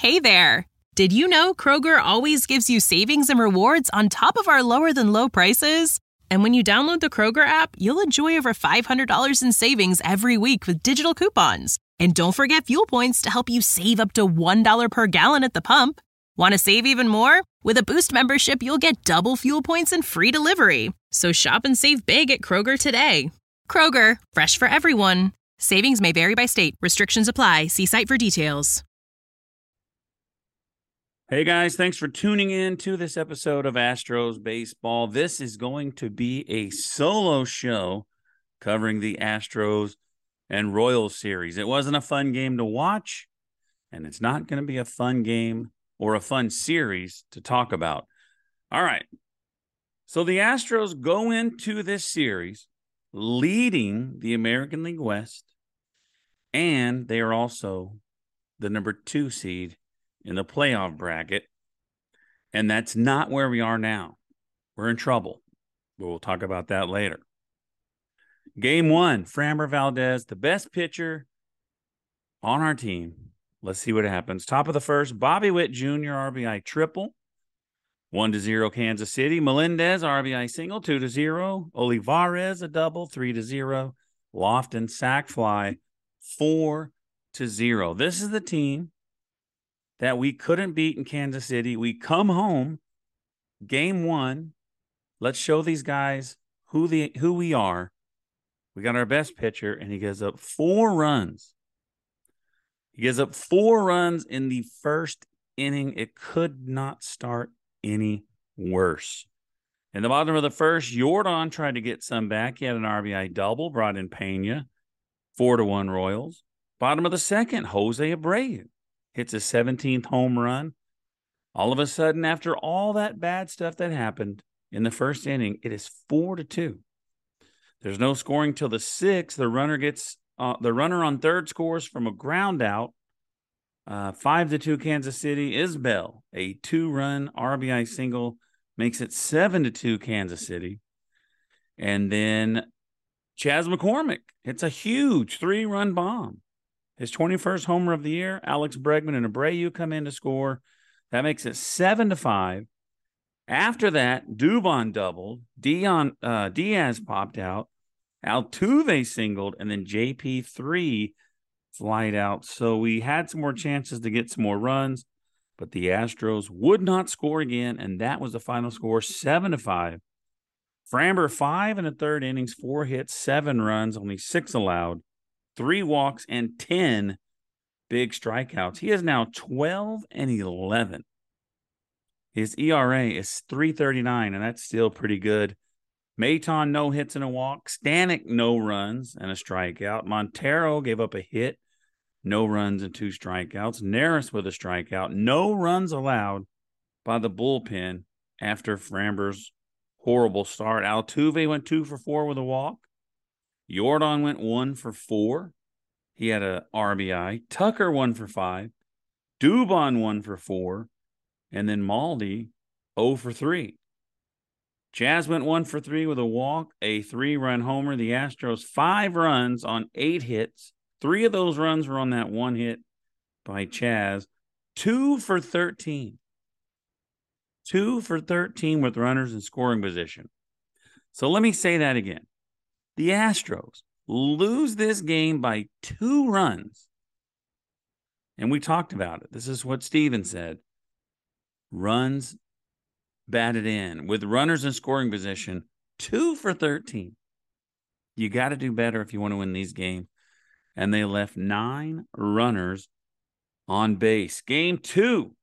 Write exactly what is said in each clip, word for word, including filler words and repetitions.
Hey there! Did you know Kroger always gives you savings and rewards on top of our lower-than-low prices? And when you download the Kroger app, you'll enjoy over five hundred dollars in savings every week with digital coupons. And don't forget fuel points to help you save up to one dollar per gallon at the pump. Want to save even more? With a Boost membership, you'll get double fuel points and free delivery. So shop and save big at Kroger today. Kroger, fresh for everyone. Savings may vary by state. Restrictions apply. See site for details. Hey guys, thanks for tuning in to this episode of Astros Baseball. This is going to be a solo show covering the Astros and Royals series. It wasn't a fun game to watch, and it's not going to be a fun game or a fun series to talk about. All right. So the Astros go into this series leading the American League West, and they are also the number two seed in the playoff bracket. And that's not where we are now. We're in trouble. But we'll talk about that later. Game one, Framber Valdez, the best pitcher on our team. Let's see what happens. Top of the first, Bobby Witt Junior R B I triple. One to zero Kansas City. Melendez R B I single, two to zero. Olivares a double, three to zero. Lofton sac fly, four to zero. This is the team that we couldn't beat in Kansas City. We come home, game one. Let's show these guys who the who we are. We got our best pitcher, and he gives up four runs. He gives up four runs in the first inning. It could not start any worse. In the bottom of the first, Jordan tried to get some back. He had an R B I double, brought in Pena, four to one Royals. Bottom of the second, Jose Abreu hits his seventeenth home run. All of a sudden, after all that bad stuff that happened in the first inning, it is four to two. There's no scoring till the sixth. The runner gets uh, the runner on third scores from a ground out. Uh, five to two Kansas City. Isbell, a two-run R B I single, makes it seven to two Kansas City. And then Chas McCormick hits a huge three-run bomb. His twenty-first homer of the year. Alex Bregman and Abreu come in to score. That makes it seven to five. After that, Dubon doubled. Dion uh, Diaz popped out. Altuve singled, and then J P three flied out. So we had some more chances to get some more runs, but the Astros would not score again, and that was the final score, seven to five. Framber, five in the third innings, four hits, seven runs, only six allowed. Three walks and ten big strikeouts. He is now twelve and eleven. His E R A is three thirty-nine, and that's still pretty good. Maton, no hits and a walk. Stanek, no runs and a strikeout. Montero gave up a hit, no runs and two strikeouts. Neris with a strikeout. No runs allowed by the bullpen after Framber's horrible start. Altuve went two for four with a walk. Jordan went one for four. He had a R B I. Tucker one for five. Dubon one for four. And then Maldi zero for three. Chas went one for three with a walk, a three-run homer. The Astros five runs on eight hits. Three of those runs were on that one hit by Chas. Two for thirteen. Two for thirteen with runners in scoring position. So let me say that again. The Astros lose this game by two runs. And we talked about it. This is what Steven said. Runs batted in with runners in scoring position, two for thirteen. You got to do better if you want to win these games. And they left nine runners on base. Game two.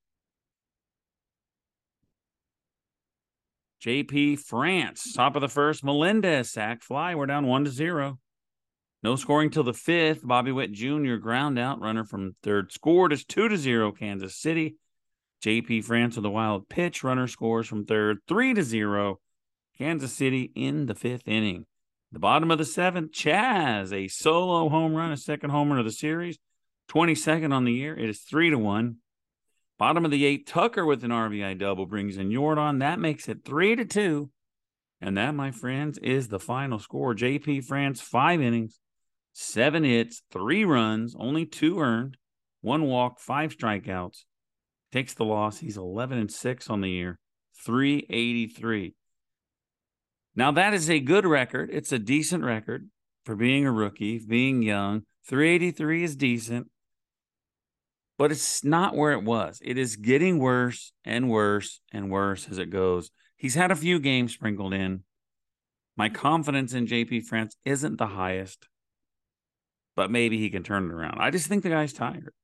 J P France, top of the first. Melendez sac fly. We're down one to zero. No scoring till the fifth. Bobby Witt Junior ground out. Runner from third scored. It's two to zero Kansas City. J P France with a wild pitch. Runner scores from third. three to zero Kansas City in the fifth inning. The bottom of the seventh, Chas, a solo home run, a second home run of the series. twenty-second on the year. It is three to one. Bottom of the eighth, Tucker with an R B I double brings in Jordan. That makes it three to two. And that, my friends, is the final score. J P France, five innings, seven hits, three runs, only two earned. one walk, five strikeouts. Takes the loss. He's eleven and six on the year, three eighty-three. Now, that is a good record. It's a decent record for being a rookie, being young. three eighty-three is decent, but it's not where it was. It is getting worse and worse and worse as it goes. He's had a few games sprinkled in. My confidence in J P France isn't the highest, but maybe he can turn it around. I just think the guy's tired.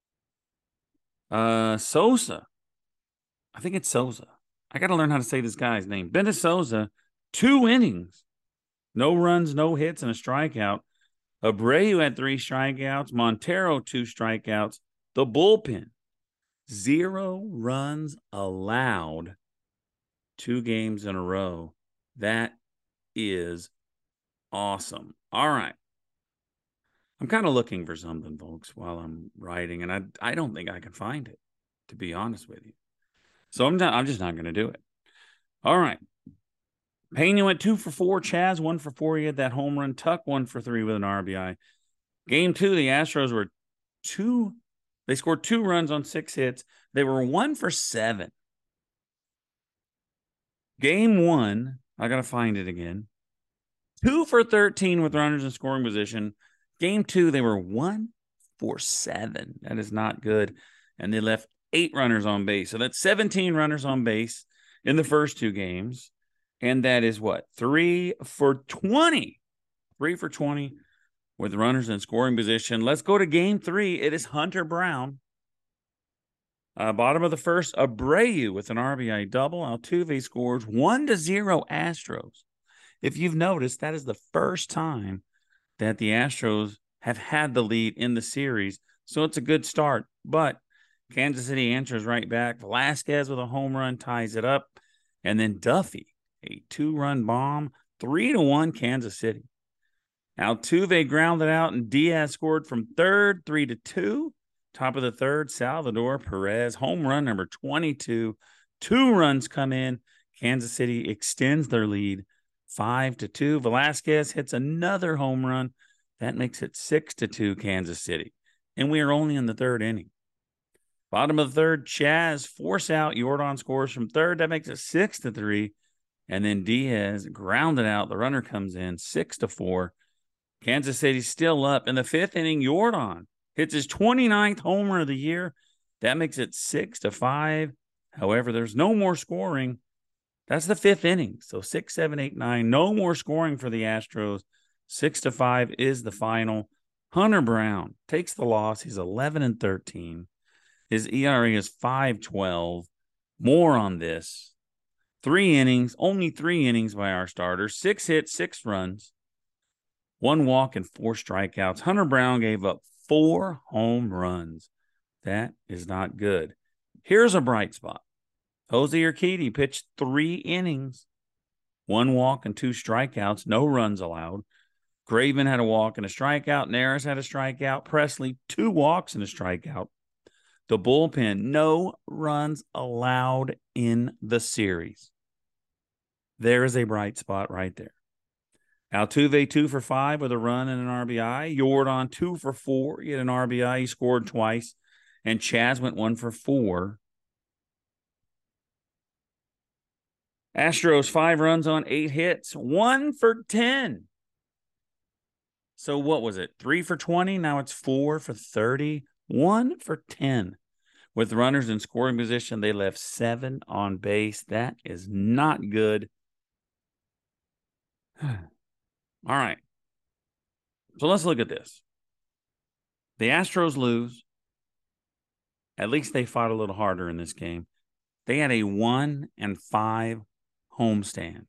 Uh, Sosa. I think it's Sosa. I got to learn how to say this guy's name. Ben Souza, two innings. No runs, no hits, and a strikeout. Abreu had three strikeouts. Montero, two strikeouts. The bullpen, zero runs allowed. Two games in a row. That is awesome. All right. I'm kind of looking for something, folks, while I'm writing, and I I don't think I can find it, to be honest with you. So I'm not, I'm just not going to do it. All right. Pena went two for four. Chas, one for four. He had that home run. Tuck, one for three with an R B I. Game two, the Astros were two. They scored two runs on six hits. They were one for seven. Game one, I got to find it again. Two for thirteen with runners in scoring position. Game two, they were one for seven. That is not good. And they left eight runners on base. So that's seventeen runners on base in the first two games. And that is what? Three for twenty. Three for twenty with runners in scoring position. Let's go to game three. It is Hunter Brown. Uh, bottom of the first, Abreu with an R B I double. Altuve scores one to zero Astros. If you've noticed, that is the first time that the Astros have had the lead in the series. So it's a good start. But Kansas City answers right back. Velasquez with a home run ties it up. And then Duffy, a two-run bomb, three to one Kansas City. Altuve grounded out, and Diaz scored from third, three to two. Top of the third, Salvador Perez, home run number twenty-two. Two runs come in. Kansas City extends their lead, five to two. Velasquez hits another home run. That makes it six to two Kansas City. And we are only in the third inning. Bottom of the third, Chas force out. Jordan scores from third. That makes it six to three. And then Diaz grounded out. The runner comes in six to four. Kansas City still up. In the fifth inning, Jordan hits his twenty-ninth homer of the year. That makes it six to five. However, there's no more scoring. That's the fifth inning. So six, seven, eight, nine. No more scoring for the Astros. Six to five is the final. Hunter Brown takes the loss. He's eleven and thirteen. His E R A is five twelve. More on this. Three innings, only three innings by our starters. Six hits, six runs. One walk and four strikeouts. Hunter Brown gave up four home runs. That is not good. Here's a bright spot. Jose Urquidy pitched three innings. One walk and two strikeouts. No runs allowed. Graveman had a walk and a strikeout. Neris had a strikeout. Presley, two walks and a strikeout. The bullpen, no runs allowed in the series. There is a bright spot right there. Altuve, two for five with a run and an R B I. Jordan, two for four. He had an R B I. He scored twice. And Chas went one for four. Astros, five runs on eight hits. One for ten. So what was it? Three for twenty. Now it's four for thirty. One for ten. With runners in scoring position, they left seven on base. That is not good. All right. So let's look at this. The Astros lose. At least they fought a little harder in this game. They had a one and five homestand.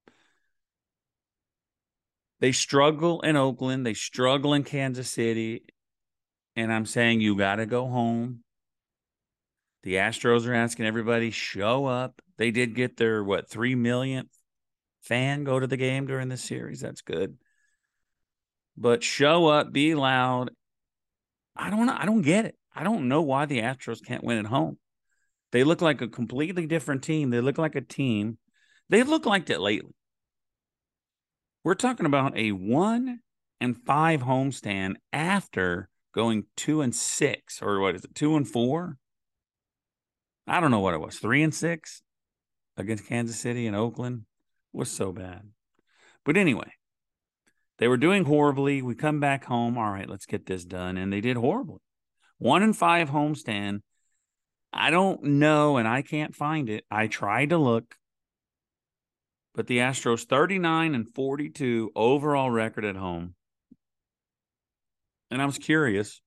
They struggle in Oakland. They struggle in Kansas City. And I'm saying you got to go home. The Astros are asking everybody, show up. They did get their, what, three millionth fan go to the game during this series. That's good. But show up, be loud. I don't know. I don't get it. I don't know why the Astros can't win at home. They look like a completely different team. They look like a team. They've looked like that lately. We're talking about a one and five homestand after going two and six, or what is it, two and four? I don't know what it was, three and six against Kansas City and Oakland. It was so bad. But anyway, they were doing horribly. We come back home. All right, let's get this done. And they did horribly. One and five homestand. I don't know, and I can't find it. I tried to look. But the Astros thirty-nine and forty-two overall record at home. And I was curious,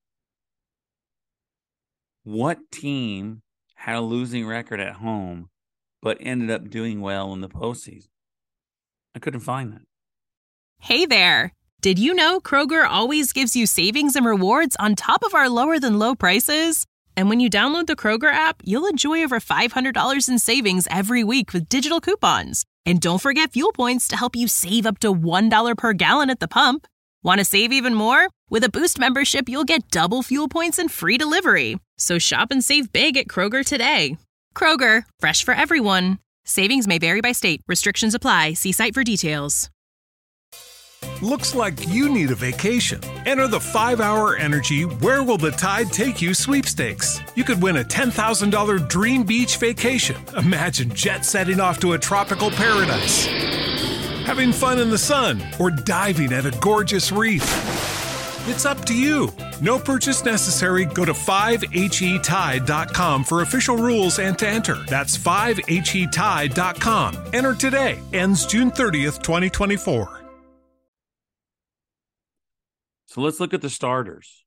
what team had a losing record at home but ended up doing well in the postseason? I couldn't find that. Hey there! Did you know Kroger always gives you savings and rewards on top of our lower than low prices? And when you download the Kroger app, you'll enjoy over five hundred dollars in savings every week with digital coupons. And don't forget fuel points to help you save up to one dollar per gallon at the pump. Want to save even more? With a Boost membership, you'll get double fuel points and free delivery. So shop and save big at Kroger today. Kroger, fresh for everyone. Savings may vary by state. Restrictions apply. See site for details. Looks like you need a vacation. Enter the five hour Energy Where Will the Tide Take You sweepstakes. You could win a ten thousand dollars dream beach vacation. Imagine jet setting off to a tropical paradise, having fun in the sun, or diving at a gorgeous reef. It's up to you. No purchase necessary. Go to five H E tide dot com for official rules and to enter. That's five H E tide dot com. Enter today. Ends June thirtieth, twenty twenty-four. So let's look at the starters.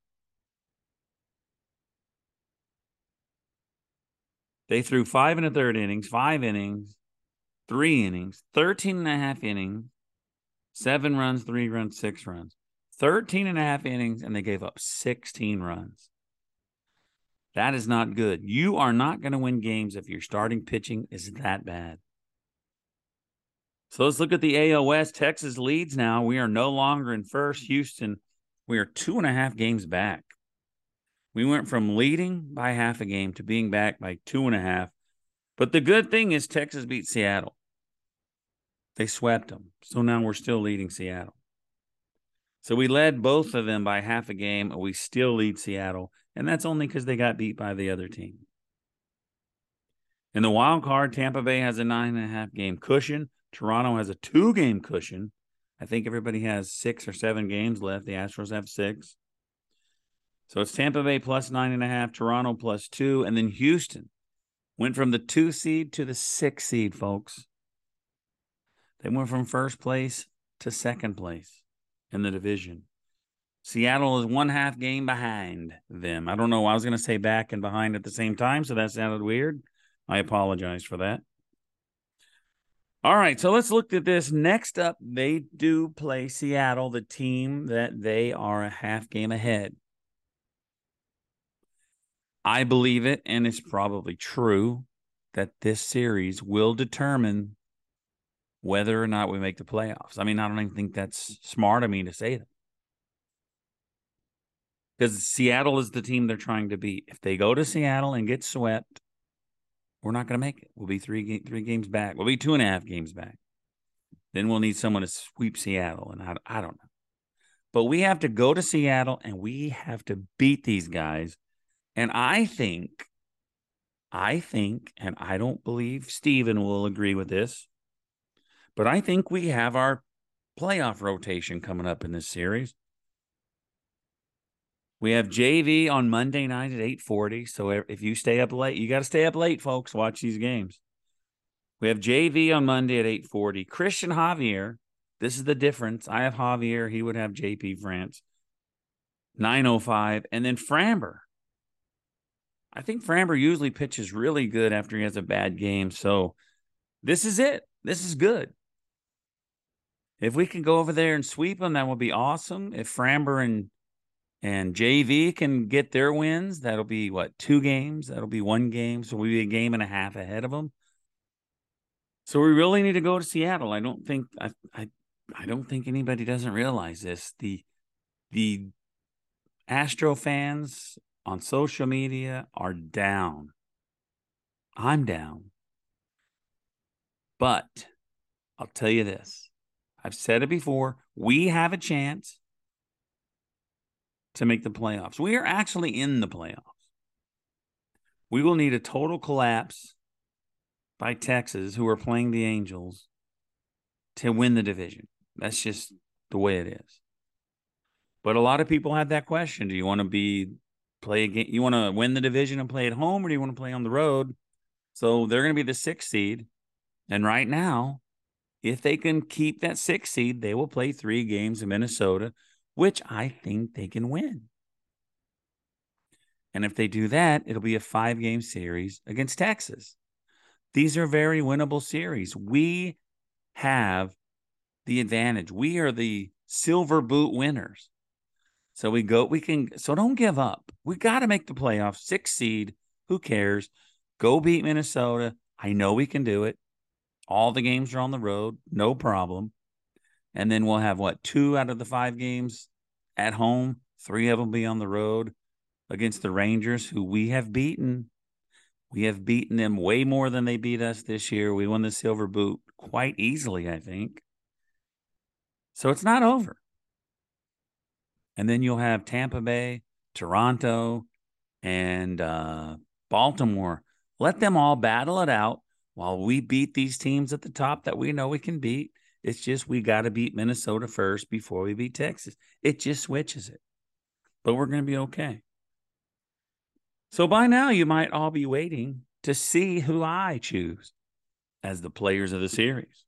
They threw five and a third innings, five innings, three innings, thirteen and a half innings, seven runs, three runs, six runs, thirteen and a half innings, and they gave up sixteen runs. That is not good. You are not going to win games if your starting pitching is that bad. So let's look at the A L West. Texas leads now. We are no longer in first. Houston, we are two and a half games back. We went from leading by half a game to being back by two and a half. But the good thing is Texas beat Seattle. They swept them. So now we're still leading Seattle. So we led both of them by half a game. We still lead Seattle. And that's only because they got beat by the other team. In the wild card, Tampa Bay has a nine and a half game cushion. Toronto has a two game cushion. I think everybody has six or seven games left. The Astros have six. So it's Tampa Bay plus nine and a half, Toronto plus two, and then Houston went from the two seed to the six seed, folks. They went from first place to second place in the division. Seattle is one half game behind them. I don't know. I was going to say back and behind at the same time, so that sounded weird. I apologize for that. All right, so let's look at this. Next up, they do play Seattle, the team that they are a half game ahead. I believe it, and it's probably true, that this series will determine whether or not we make the playoffs. I mean, I don't even think that's smart of me to say that. Because Seattle is the team they're trying to beat. If they go to Seattle and get swept, we're not going to make it. We'll be three, three games back. We'll be two and a half games back. Then we'll need someone to sweep Seattle, and I, I don't know. But we have to go to Seattle, and we have to beat these guys. And I think, I think, and I don't believe Steven will agree with this, but I think we have our playoff rotation coming up in this series. We have J V on Monday night at eight forty. So if you stay up late, you got to stay up late, folks. Watch these games. We have J V on Monday at eight forty. Christian Javier. This is the difference. I have Javier. He would have J P France. nine oh five. And then Framber. I think Framber usually pitches really good after he has a bad game. So this is it. This is good. If we can go over there and sweep them, that would be awesome. If Framber and And J V can get their wins, that'll be, what, two games? That'll be one game, so we'll be a game and a half ahead of them. So we really need to go to Seattle. I don't think I I, I don't think anybody doesn't realize this. The the Astro fans on social media are down. I'm down. But I'll tell you this. I've said it before. We have a chance to make the playoffs. We are actually in the playoffs. We will need a total collapse by Texas, who are playing the Angels, to win the division. That's just the way it is. But a lot of people have that question. Do you want to be play a game? You want to win the division and play at home, or do you want to play on the road? So they're going to be the sixth seed. And right now, if they can keep that sixth seed, they will play three games in Minnesota, which I think they can win. And if they do that, it'll be a five-game series against Texas. These are very winnable series. We have the advantage. We are the silver boot winners. So we go, we can, so don't give up. We got to make the playoffs. Sixth seed, who cares? Go beat Minnesota. I know we can do it. All the games are on the road, no problem. And then we'll have, what, two out of the five games at home. Three of them be on the road against the Rangers, who we have beaten. We have beaten them way more than they beat us this year. We won the Silver Boot quite easily, I think. So it's not over. And then you'll have Tampa Bay, Toronto, and uh, Baltimore. Let them all battle it out while we beat these teams at the top that we know we can beat. It's just we got to beat Minnesota first before we beat Texas. It just switches it. But we're going to be okay. So by now, you might all be waiting to see who I choose as the players of the series.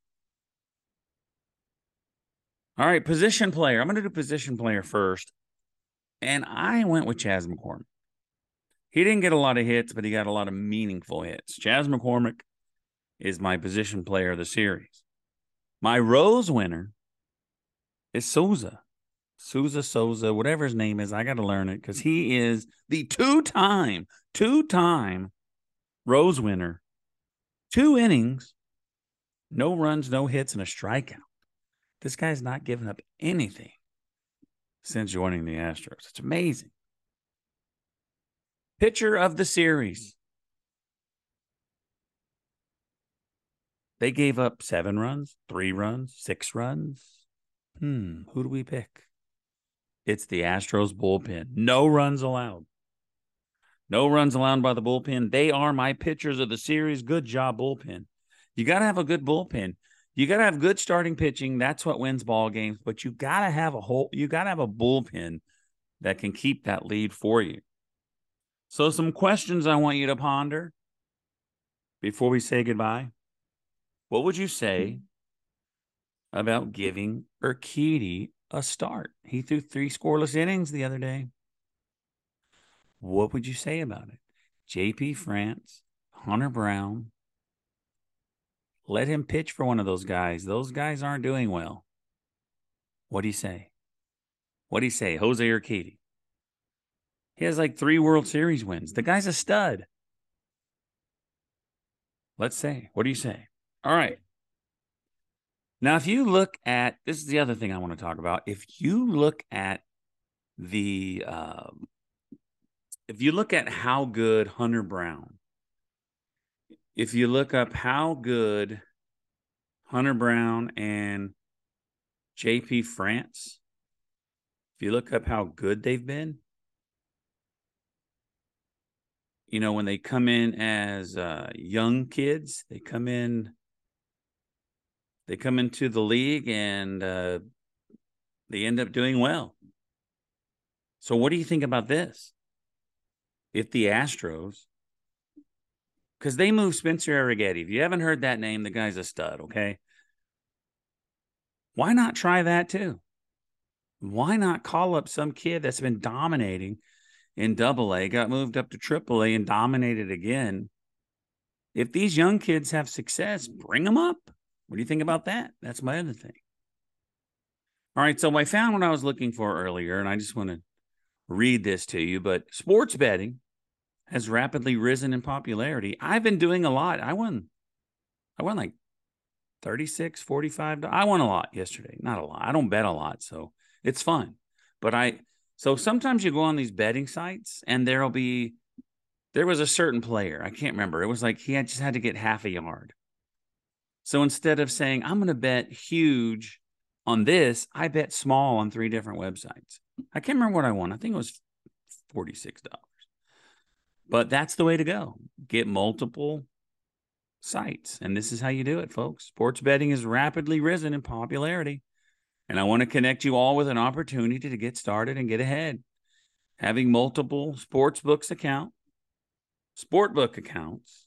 All right, position player. I'm going to do position player first. And I went with Chas McCormick. He didn't get a lot of hits, but he got a lot of meaningful hits. Chas McCormick is my position player of the series. My Rose winner is Souza. Souza, Souza, whatever his name is. I got to learn it because he is the two-time, two-time Rose winner. Two innings, no runs, no hits, and a strikeout. This guy's not giving up anything since joining the Astros. It's amazing. Pitcher of the series. They gave up seven runs, three runs, six runs. Hmm, who do we pick? It's the Astros bullpen. No runs allowed. No runs allowed by the bullpen. They are my pitchers of the series. Good job, bullpen. You got to have a good bullpen. You got to have good starting pitching. That's what wins ball games. But you got to have a whole. You got to have a bullpen that can keep that lead for you. So some questions I want you to ponder before we say goodbye. What would you say about giving Urquidy a start? He threw three scoreless innings the other day. What would you say about it? J P France, Hunter Brown. Let him pitch for one of those guys. Those guys aren't doing well. What do you say? What do you say? Jose Urquidy. He has like three World Series wins. The guy's a stud. Let's say. What do you say? All right. Now, if you look at, this is the other thing I want to talk about. If you look at the, um, if you look at how good Hunter Brown, if you look up how good Hunter Brown and J P France, if you look up how good they've been, you know, when they come in as uh, young kids, they come in, they come into the league and uh, they end up doing well. So what do you think about this? If the Astros, because they moved Spencer Arrighetti. If you haven't heard that name, the guy's a stud, okay? Why not try that too? Why not call up some kid that's been dominating in Double A, got moved up to Triple A and dominated again? If these young kids have success, bring them up. What do you think about that? That's my other thing. All right, so I found what I was looking for earlier, and I just want to read this to you, but sports betting has rapidly risen in popularity. I've been doing a lot. I won, I won like thirty-six, forty-five. I won a lot yesterday. Not a lot. I don't bet a lot, so it's fun. But I, so sometimes you go on these betting sites and there'll be, there was a certain player. I can't remember. It was like he had just had to get half a yard. So instead of saying, I'm going to bet huge on this, I bet small on three different websites. I can't remember what I won. I think it was forty-six dollars. But that's the way to go. Get multiple sites. And this is how you do it, folks. Sports betting has rapidly risen in popularity. And I want to connect you all with an opportunity to get started and get ahead. Having multiple sportsbooks account, sportbook accounts.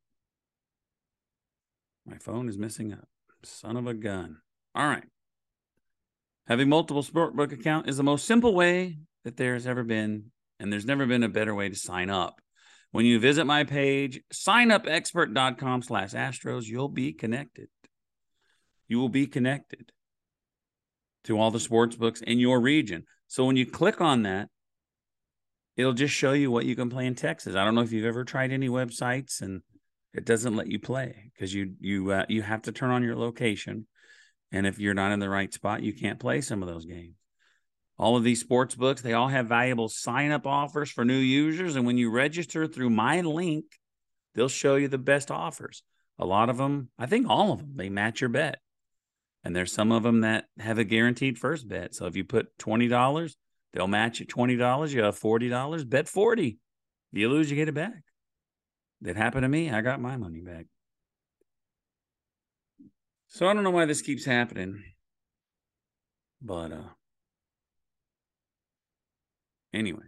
My phone is messing up. Son of a gun. All right. Having multiple sportbook account is the most simple way that there's ever been, and there's never been a better way to sign up. When you visit my page, signupexpert.com slash Astros, you'll be connected. You will be connected to all the sports books in your region. So when you click on that, it'll just show you what you can play in Texas. I don't know if you've ever tried any websites and it doesn't let you play because you you uh, you have to turn on your location. And if you're not in the right spot, you can't play some of those games. All of these sports books, they all have valuable sign-up offers for new users. And when you register through my link, they'll show you the best offers. A lot of them, I think all of them, they match your bet. And there's some of them that have a guaranteed first bet. So if you put twenty dollars, they'll match it twenty dollars. You have forty dollars, bet forty. If you lose, you get it back. That happened to me. I got my money back. So I don't know why this keeps happening. But, uh, anyway,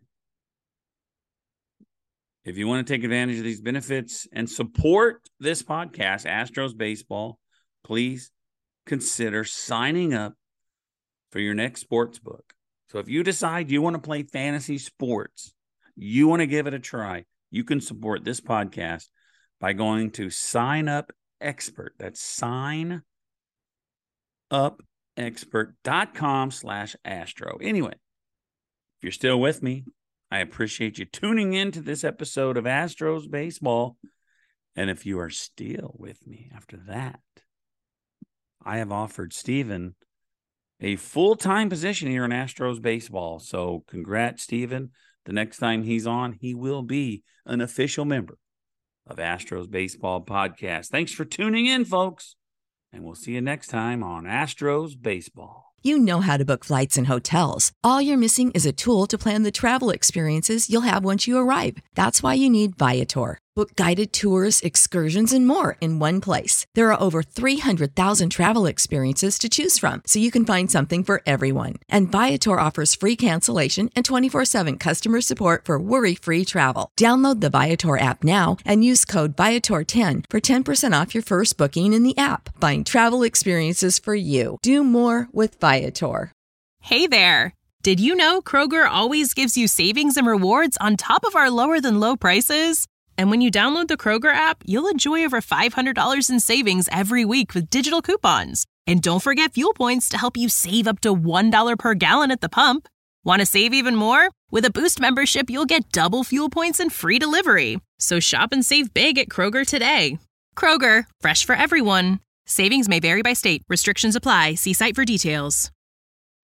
if you want to take advantage of these benefits and support this podcast, Astros Baseball, please consider signing up for your next sports book. So if you decide you want to play fantasy sports, you want to give it a try, you can support this podcast by going to Sign Up Expert. That's sign up expert dot com slash Astro. Anyway, if you're still with me, I appreciate you tuning in to this episode of Astros Baseball. And if you are still with me after that, I have offered Steven a full-time position here in Astros Baseball. So congrats, Steven. The next time he's on, he will be an official member of Astros Baseball Podcast. Thanks for tuning in, folks. And we'll see you next time on Astros Baseball. You know how to book flights and hotels. All you're missing is a tool to plan the travel experiences you'll have once you arrive. That's why you need Viator. Book guided tours, excursions, and more in one place. There are over three hundred thousand travel experiences to choose from, so you can find something for everyone. And Viator offers free cancellation and twenty-four seven customer support for worry-free travel. Download the Viator app now and use code Viator ten for ten percent off your first booking in the app. Find travel experiences for you. Do more with Viator. Hey there. Did you know Kroger always gives you savings and rewards on top of our lower than low prices? And when you download the Kroger app, you'll enjoy over five hundred dollars in savings every week with digital coupons. And don't forget fuel points to help you save up to one dollar per gallon at the pump. Want to save even more? With a Boost membership, you'll get double fuel points and free delivery. So shop and save big at Kroger today. Kroger, fresh for everyone. Savings may vary by state. Restrictions apply. See site for details.